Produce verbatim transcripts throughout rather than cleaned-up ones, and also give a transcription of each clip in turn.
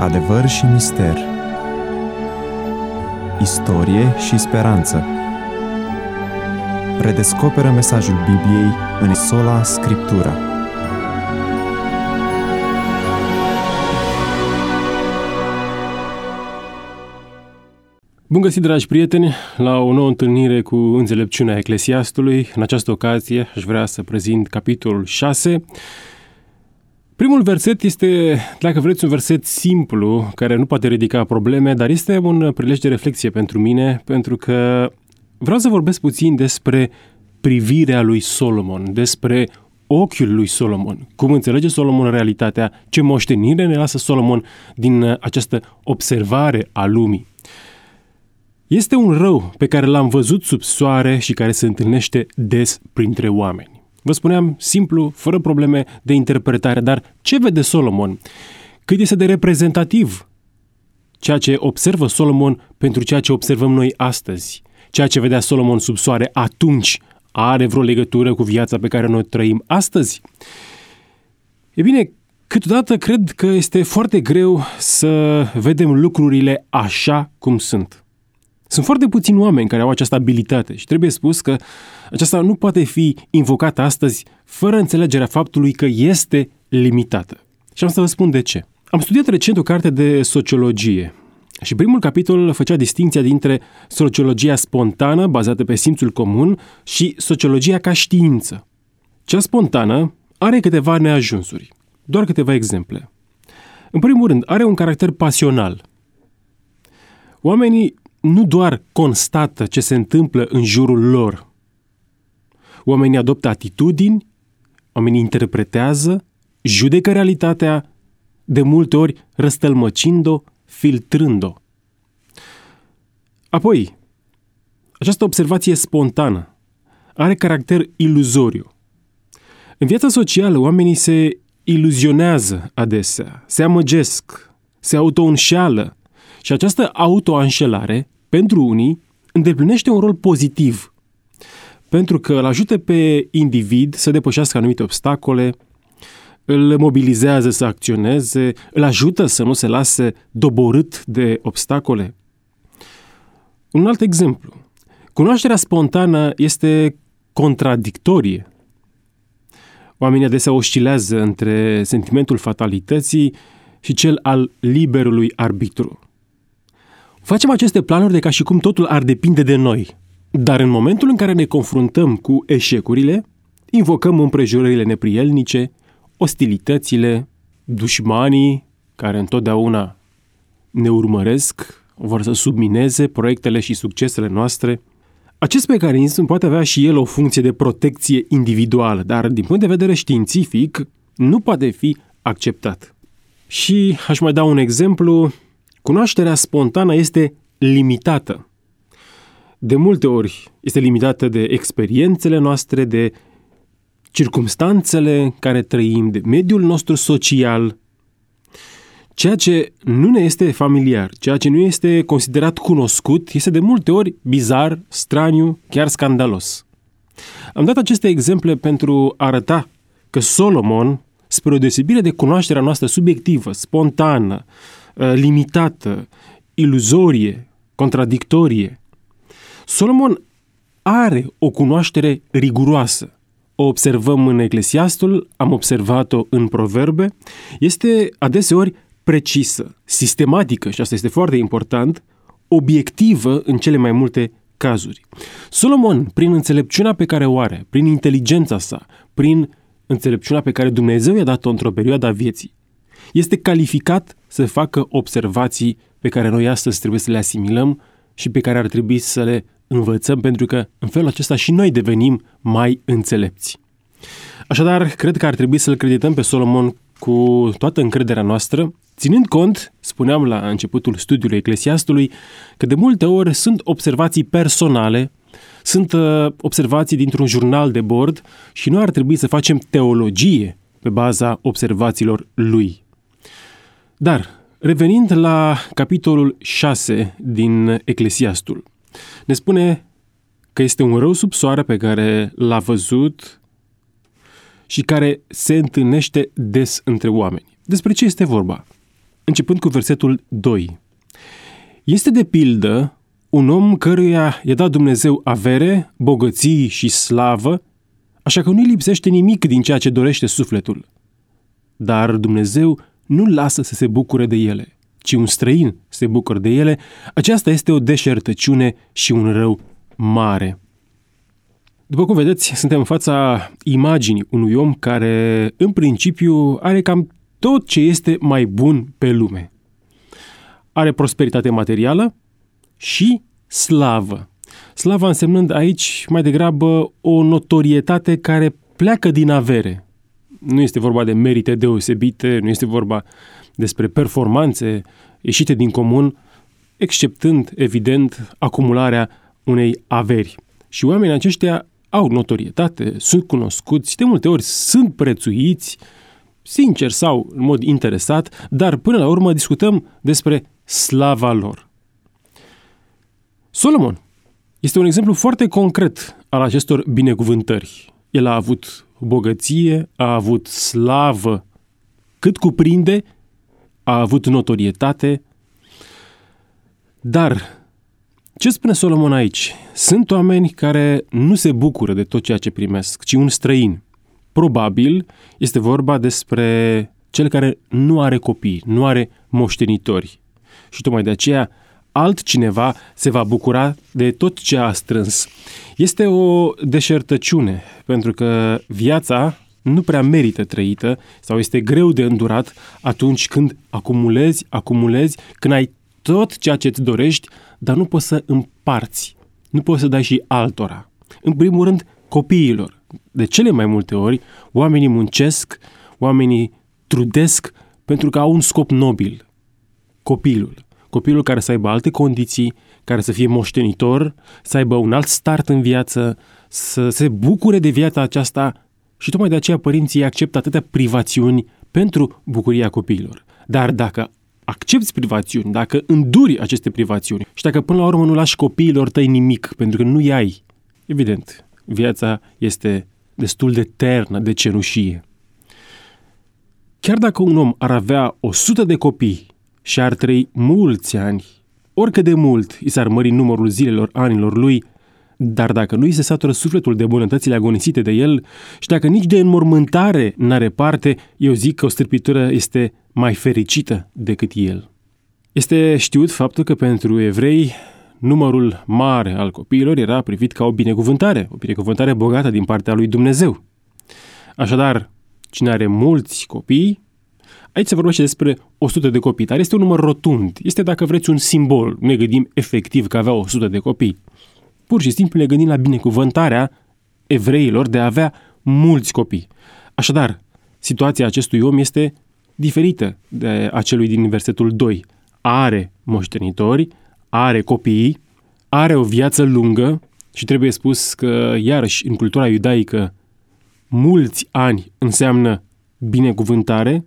Adevăr și mister, istorie și speranță. Redescoperă mesajul Bibliei în sola Scriptura. Bun găsit, dragi prieteni, la o nouă întâlnire cu înțelepciunea Eclesiastului. În această ocazie aș vrea să prezint capitolul șase. Primul verset este, dacă vreți, un verset simplu, care nu poate ridica probleme, dar este un prilej de reflexie pentru mine, pentru că vreau să vorbesc puțin despre privirea lui Solomon, despre ochiul lui Solomon, cum înțelege Solomon realitatea, ce moștenire ne lasă Solomon din această observare a lumii. Este un rău pe care l-am văzut sub soare și care se întâlnește des printre oameni. Vă spuneam, simplu, fără probleme de interpretare, dar ce vede Solomon? Cât este de reprezentativ ceea ce observă Solomon pentru ceea ce observăm noi astăzi? Ceea ce vedea Solomon sub soare atunci are vreo legătură cu viața pe care noi trăim astăzi? E bine, câteodată cred că este foarte greu să vedem lucrurile așa cum sunt. Sunt foarte puțini oameni care au această abilitate și trebuie spus că aceasta nu poate fi invocată astăzi fără înțelegerea faptului că este limitată. Și am să vă spun de ce. Am studiat recent o carte de sociologie și primul capitol făcea distinția dintre sociologia spontană, bazată pe simțul comun, și sociologia ca știință. Cea spontană are câteva neajunsuri, doar câteva exemple. În primul rând, are un caracter pasional. Oamenii nu doar constată ce se întâmplă în jurul lor. Oamenii adoptă atitudini, oamenii interpretează, judecă realitatea, de multe ori răstălmăcind-o, filtrând-o. Apoi, această observație spontană are caracter iluzoriu. În viața socială, oamenii se iluzionează adesea, se amăgesc, se auto-înșeală și această auto-înșelare, pentru unii, îndeplinește un rol pozitiv, pentru că îl ajută pe individ să depășească anumite obstacole, îl mobilizează să acționeze, îl ajută să nu se lase doborât de obstacole. Un alt exemplu. Cunoașterea spontană este contradictorie. Oamenii adesea oscilează între sentimentul fatalității și cel al liberului arbitru. Facem aceste planuri de ca și cum totul ar depinde de noi, dar în momentul în care ne confruntăm cu eșecurile, invocăm împrejurările neprielnice, ostilitățile, dușmanii care întotdeauna ne urmăresc, vor să submineze proiectele și succesele noastre. Acest mecanism poate avea și el o funcție de protecție individuală, dar din punct de vedere științific nu poate fi acceptat. Și aș mai da un exemplu. Cunoașterea spontană este limitată. De multe ori este limitată de experiențele noastre, de circumstanțele în care trăim, de mediul nostru social. Ceea ce nu ne este familiar, ceea ce nu este considerat cunoscut, este de multe ori bizar, straniu, chiar scandalos. Am dat aceste exemple pentru a arăta că Solomon, spre o deosebire de cunoașterea noastră subiectivă, spontană, limitată, iluzorie, contradictorie, Solomon are o cunoaștere riguroasă. O observăm în Eclesiastul, am observat-o în Proverbe, este adeseori precisă, sistematică, și asta este foarte important, obiectivă în cele mai multe cazuri. Solomon, prin înțelepciunea pe care o are, prin inteligența sa, prin înțelepciunea pe care Dumnezeu i-a dat-o într-o perioadă a vieții, este calificat să facă observații pe care noi astăzi trebuie să le asimilăm și pe care ar trebui să le învățăm, pentru că în felul acesta și noi devenim mai înțelepți. Așadar, cred că ar trebui să-l credităm pe Solomon cu toată încrederea noastră, ținând cont, spuneam la începutul studiului Eclesiastului, că de multe ori sunt observații personale, sunt uh, observații dintr-un jurnal de bord și nu ar trebui să facem teologie pe baza observațiilor lui. Dar, revenind la capitolul șase din Eclesiastul, ne spune că este un rău sub soare pe care l-a văzut și care se întâlnește des între oameni. Despre ce este vorba? începând cu versetul doi. Este de pildă un om căruia i-a dat Dumnezeu avere, bogății și slavă, așa că nu-i lipsește nimic din ceea ce dorește sufletul. Dar Dumnezeu nu lasă să se bucure de ele, ci un străin se bucură de ele. Aceasta este o deșertăciune și un rău mare. După cum vedeți, suntem în fața imaginii unui om care, în principiu, are cam tot ce este mai bun pe lume. Are prosperitate materială și slavă. Slava însemnând aici mai degrabă o notorietate care pleacă din avere. Nu este vorba de merite deosebite, nu este vorba despre performanțe ieșite din comun, exceptând, evident, acumularea unei averi. Și oamenii aceștia au notorietate, sunt cunoscuți, de multe ori sunt prețuiți, sincer sau în mod interesat, dar până la urmă discutăm despre slava lor. Solomon este un exemplu foarte concret al acestor binecuvântări. El a avut bogăție, a avut slavă cât cuprinde, a avut notorietate, dar ce spune Solomon aici? Sunt oameni care nu se bucură de tot ceea ce primesc, ci un străin. Probabil este vorba despre cel care nu are copii, nu are moștenitori. Și tocmai de aceea altcineva se va bucura de tot ce a strâns. Este o deșertăciune, pentru că viața nu prea merită trăită sau este greu de îndurat atunci când acumulezi, acumulezi, când ai tot ceea ce îți dorești, dar nu poți să împarți, nu poți să dai și altora. În primul rând, copiilor. De cele mai multe ori, oamenii muncesc, oamenii trudesc pentru că au un scop nobil. Copilul. Copilul care să aibă alte condiții, care să fie moștenitor, să aibă un alt start în viață, să se bucure de viața aceasta și tocmai de aceea părinții acceptă atâtea privațiuni pentru bucuria copiilor. Dar dacă accepți privațiuni, dacă înduri aceste privațiuni și dacă până la urmă nu lași copiilor tăi nimic pentru că nu-i ai, evident, viața este destul de ternă, de cenușie. Chiar dacă un om ar avea o sută de copii și ar trăi mulți ani, oricât de mult i s-ar mări numărul zilelor, anilor lui, dar dacă nu i se satură sufletul de bunătățile agonisite de el și dacă nici de înmormântare n-are parte, eu zic că o stârpitură este mai fericită decât el. Este știut faptul că pentru evrei numărul mare al copiilor era privit ca o binecuvântare, o binecuvântare bogată din partea lui Dumnezeu. Așadar, cine are mulți copii, aici se vorbește despre o sută de copii, dar este un număr rotund. Este, dacă vreți, un simbol. Nu ne gândim efectiv că avea o sută de copii. Pur și simplu ne gândim la binecuvântarea evreilor de a avea mulți copii. Așadar, situația acestui om este diferită de a celui din versetul doi. Are moștenitori, are copii, are o viață lungă și trebuie spus că, iarăși, în cultura iudaică, mulți ani înseamnă binecuvântare.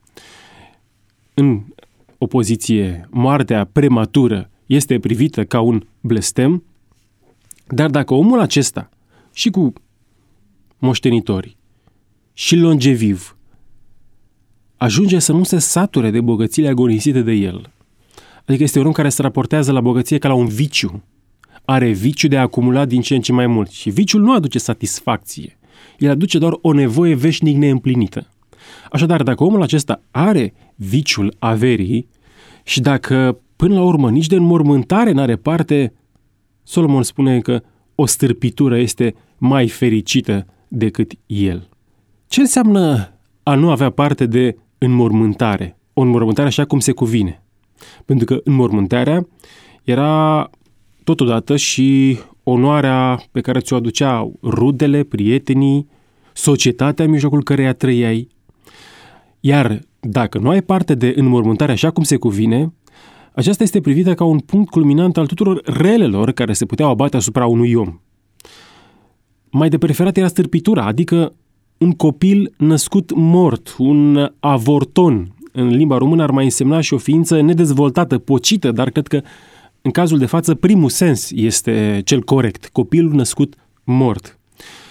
În opoziție, moartea prematură este privită ca un blestem, dar dacă omul acesta, și cu moștenitori, și longeviv, ajunge să nu se sature de bogățiile agonisite de el, adică este un om care se raportează la bogăție ca la un viciu, are viciu de a acumula din ce în ce mai mult și viciul nu aduce satisfacție, el aduce doar o nevoie veșnic neîmplinită. Așadar, dacă omul acesta are viciul averii și dacă până la urmă nici de înmormântare n-are parte, Solomon spune că o stârpitură este mai fericită decât el. Ce înseamnă a nu avea parte de înmormântare? O înmormântare așa cum se cuvine. Pentru că înmormântarea era totodată și onoarea pe care ți-o aduceau rudele, prietenii, societatea în mijlocul căreia trăiai. Iar dacă nu ai parte de înmormântare așa cum se cuvine, aceasta este privită ca un punct culminant al tuturor relelor care se puteau abate asupra unui om. Mai de preferat era stârpitura, adică un copil născut mort, un avorton. În limba română ar mai însemna și o ființă nedezvoltată, pocită, dar cred că în cazul de față primul sens este cel corect, copilul născut mort.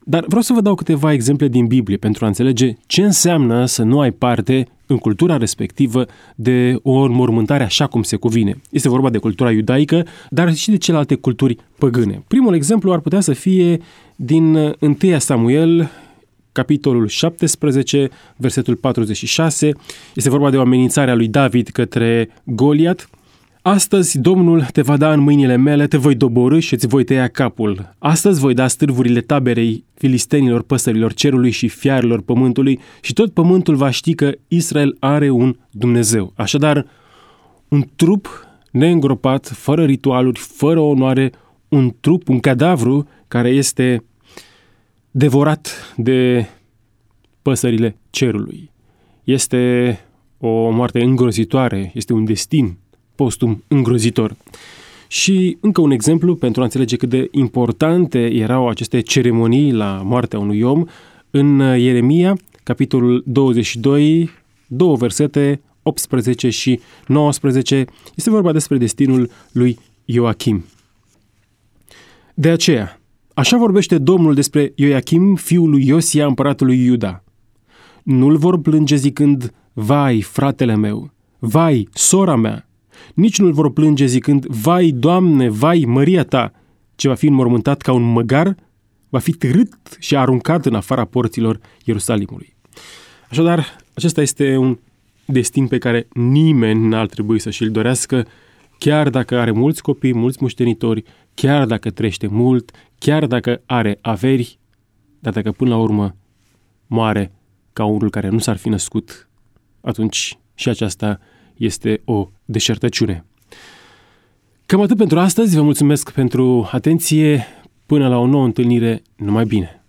Dar vreau să vă dau câteva exemple din Biblie pentru a înțelege ce înseamnă să nu ai parte în cultura respectivă de o înmormântare așa cum se cuvine. Este vorba de cultura iudaică, dar și de celelalte culturi păgâne. Primul exemplu ar putea să fie din întâi Samuel, capitolul șaptesprezece, versetul patruzeci și șase. Este vorba de o amenințare a lui David către Goliat. Astăzi Domnul te va da în mâinile mele, te voi doborî și îți voi tăia capul. Astăzi voi da stârvurile taberei filistenilor, păsărilor cerului și fiarelor pământului și tot pământul va ști că Israel are un Dumnezeu. Așadar, un trup neîngropat, fără ritualuri, fără onoare, un trup, un cadavru care este devorat de păsările cerului. Este o moarte îngrozitoare, este un destin postum îngrozitor. Și încă un exemplu pentru a înțelege cât de importante erau aceste ceremonii la moartea unui om. În Ieremia, capitolul douăzeci și doi, două versete, optsprezece și nouăsprezece, este vorba despre destinul lui Ioachim. De aceea, așa vorbește Domnul despre Ioachim, fiul lui Iosia, împăratul lui Iuda. Nu-l vor plânge zicând, vai, fratele meu, vai, sora mea, nici nu-l vor plânge zicând, vai, Doamne, vai, măria ta, ce va fi înmormântat ca un măgar, va fi târât și aruncat în afara porților Ierusalimului. Așadar, acesta este un destin pe care nimeni n-ar trebui să și-l dorească, chiar dacă are mulți copii, mulți moștenitori, chiar dacă trăiește mult, chiar dacă are averi, dar dacă până la urmă moare ca unul care nu s-ar fi născut, atunci și aceasta este o deșertăciune. Cam atât pentru astăzi, vă mulțumesc pentru atenție, până la o nouă întâlnire, numai bine!